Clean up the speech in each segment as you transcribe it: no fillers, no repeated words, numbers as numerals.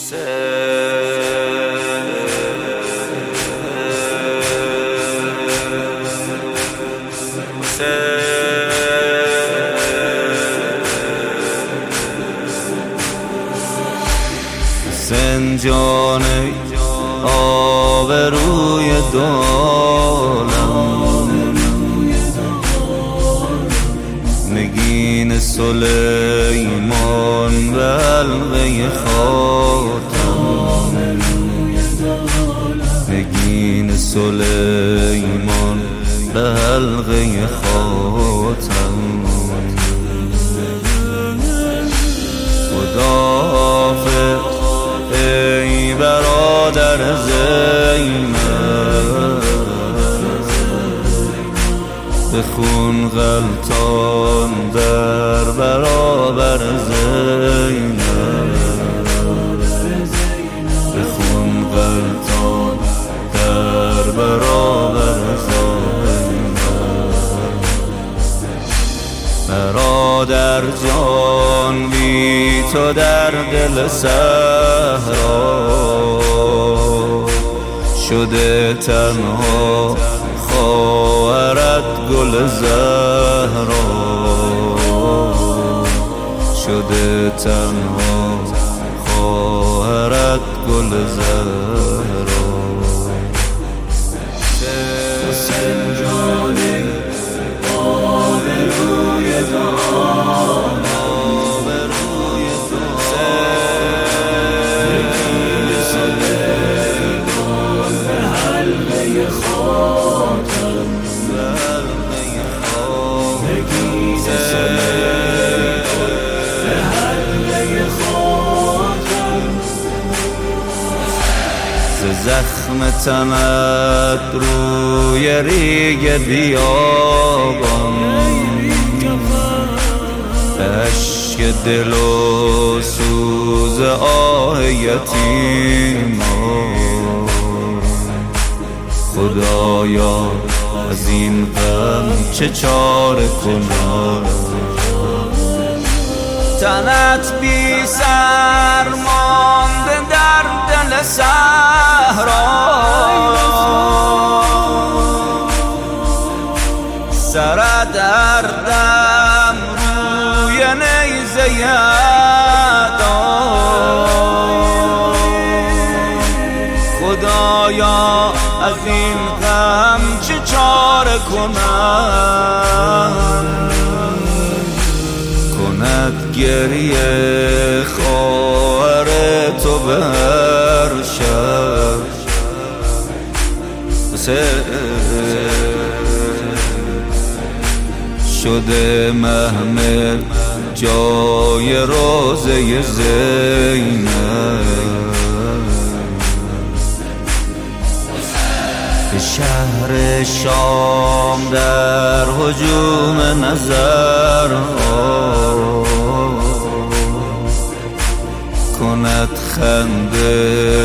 سنجان آبروی دولم، نگین سلیمان به حلقه خاتم، نگین سلیمان به حلقه خاتم. خداحافظ ای برادر زینب، بخون غلطان در برابر زینب، بخون غلطان در برابر زینب. برادر جان بی تو در دل صحرا شده تنها خواهرت گل زهرا، شده تنها خواهرت گل زهرا. سنجانی آبروی دولم، نگین سلیمان به حلقه خاتم، نگین سلیمان به حلقه خاتم. ز زخم تنت روی ریگ بیابان، به اشک دل و سوز آه یتیمان. خدایا از این غم چه چاره کنم، تنت بی سر مانده در دل صحرا، سرت هر دم روی نیزه یدا. خدایا از این غم چه چاره کنم، کند گریه خواهر تو به هر شب. شده محمل جای روضه زینب، به شهر شام در هجوم نظرها کند خنده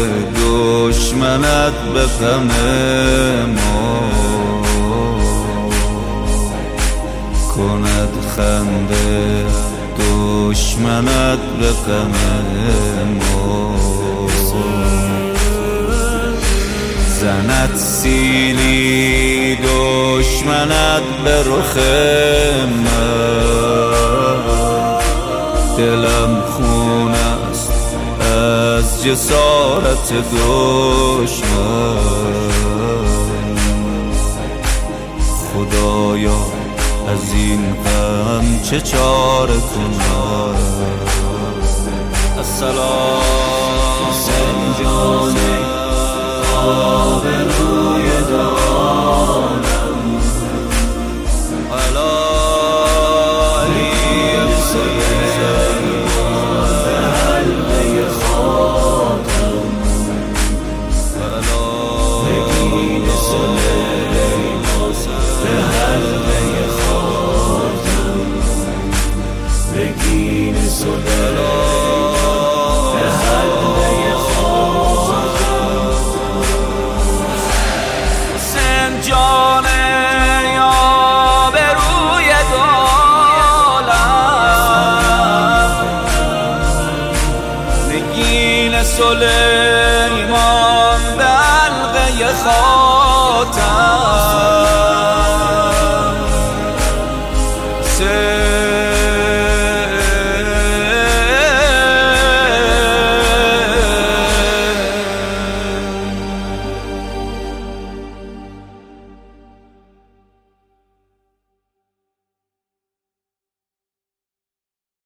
دشمنت به غم ما، کند خنده دشمنت به غم ما. زند سیلی دشمنت به رخ من، دلم خون است از جسارت دشمن. خدایا از این غم چه چاره کنم. السلام سنجانی آبروی دولم، نگین سلیمان به حلقه خاتم، نگین سلیمان به حلقه خاتم، نگین سلیمان به حلقه جان آبروی دولم، نگین سلیمان به حلقه خاتم